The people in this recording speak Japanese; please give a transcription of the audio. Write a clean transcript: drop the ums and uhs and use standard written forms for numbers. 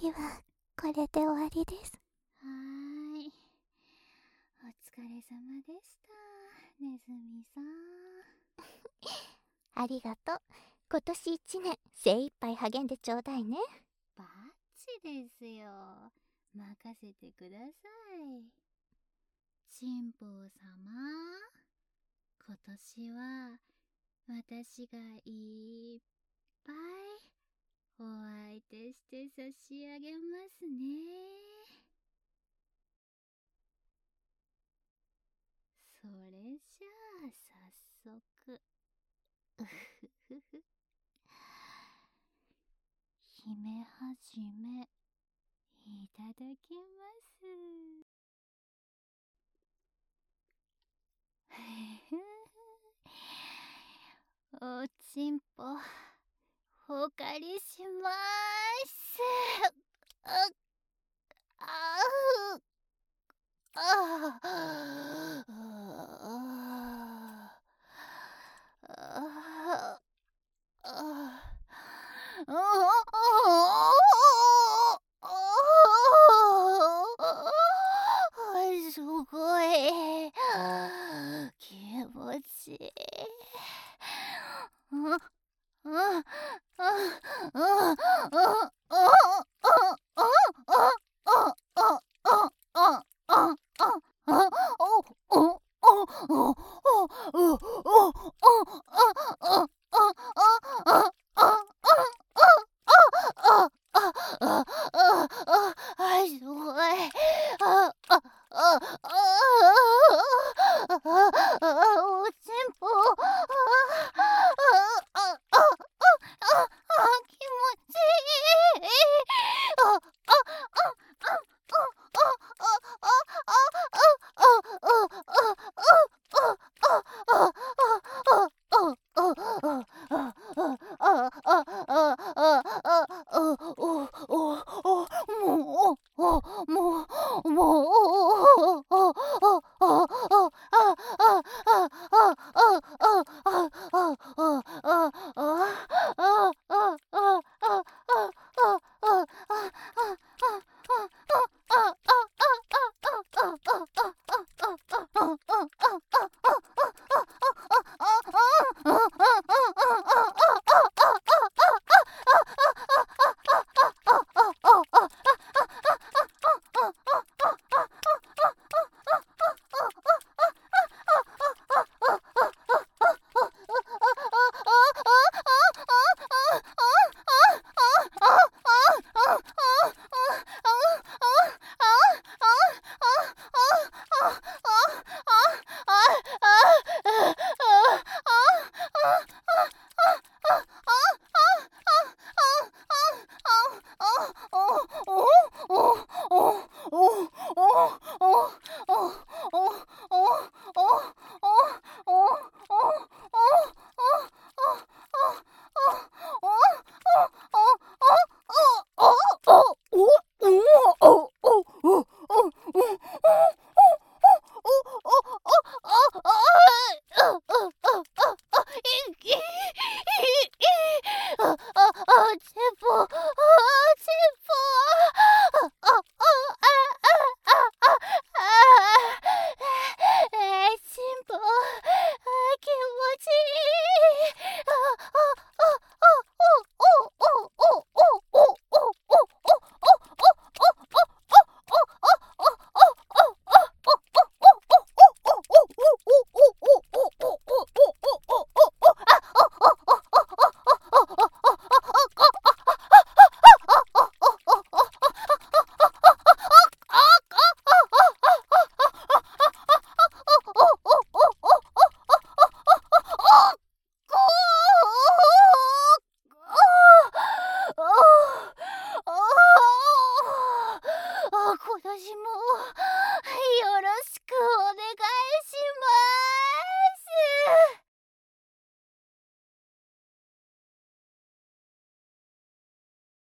日はこれで終わりです。 はーい。お疲れ様でした、ネズミさん。 ありがとう。今年1年精一杯励んでちょうだいね。 バッチですよ。任せてください。チンポウ様、今年は私がいっぱいお相手して差し上げますね。それじゃあ早速、うふふふ。姫はじめいただきます。おちんぽお借りしまーす。すごい気持ちいい。すごい。おちんぽ。気持ちいい。も